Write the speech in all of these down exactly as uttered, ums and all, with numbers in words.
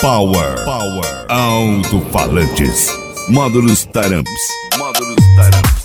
Power. Power. Alto-falantes. Módulos Taramps. Módulos Taramps.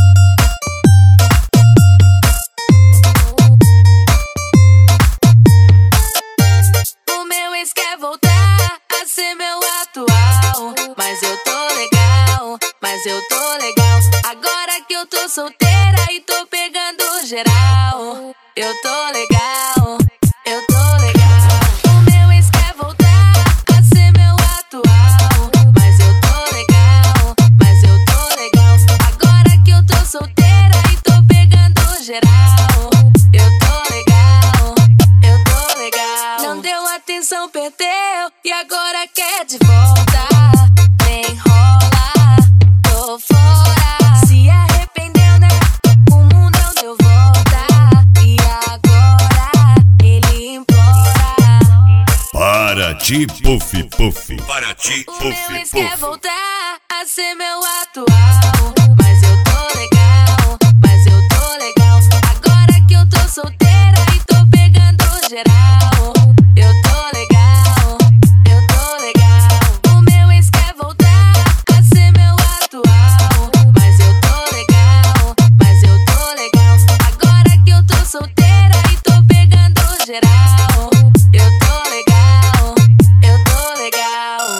O meu ex quer voltar a ser meu atual, mas eu tô legal, mas eu tô legal. Agora que eu tô solteira e tô pegando geral, eu tô legal, eu tô legal. O meu ex quer voltar a ser meu atual, mas eu tô legal, mas eu tô legal. Agora que eu tô solteira e tô pegando geral, eu tô legal, eu tô legal. Não deu atenção, perdeu e agora quer de volta. Nem rola, tô fora. Se arrependeu, né? O mundão deu volta e agora ele implora. Para ti, puff, puff. Para ti, O puff, meu ex quer puff. voltar a ser meu atual, mas eu tô legal, mas eu tô legal. Agora que eu tô solteira e tô pegando geral, eu tô legal, eu tô legal. O meu ex quer voltar a ser meu atual, mas eu tô legal, mas eu tô legal. Agora que eu tô solteira e tô pegando geral, eu tô legal, eu tô legal.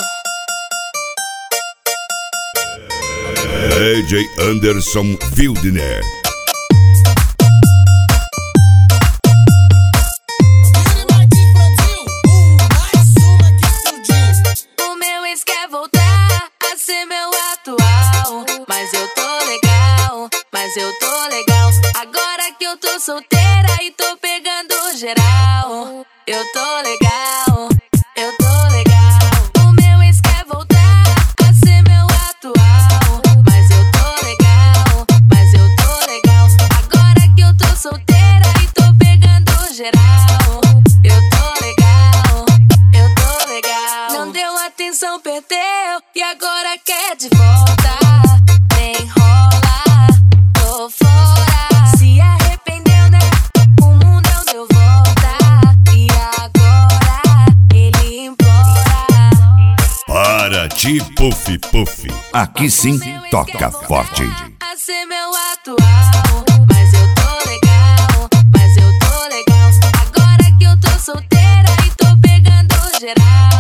D J Anderson Wildner. O meu ex quer voltar a ser meu atual, mas eu tô legal, mas eu tô legal. Agora que eu tô solteira e tô pegando geral, eu tô legal, eu tô legal. O meu ex quer voltar a ser meu atual, mas eu tô legal, mas eu tô legal. Agora que eu tô solteira e tô pegando geral, eu tô legal, eu tô legal. Não deu atenção, perdeu e agora quer de volta. Nem rola, tô fora. Se arrependeu, né? O mundão deu volta e agora ele implora. Para ti, puff, puff. Aqui sim, toca forte. A ser meu atual, mas eu tô legal, mas eu tô legal. Agora que eu tô solteira e tô pegando geral,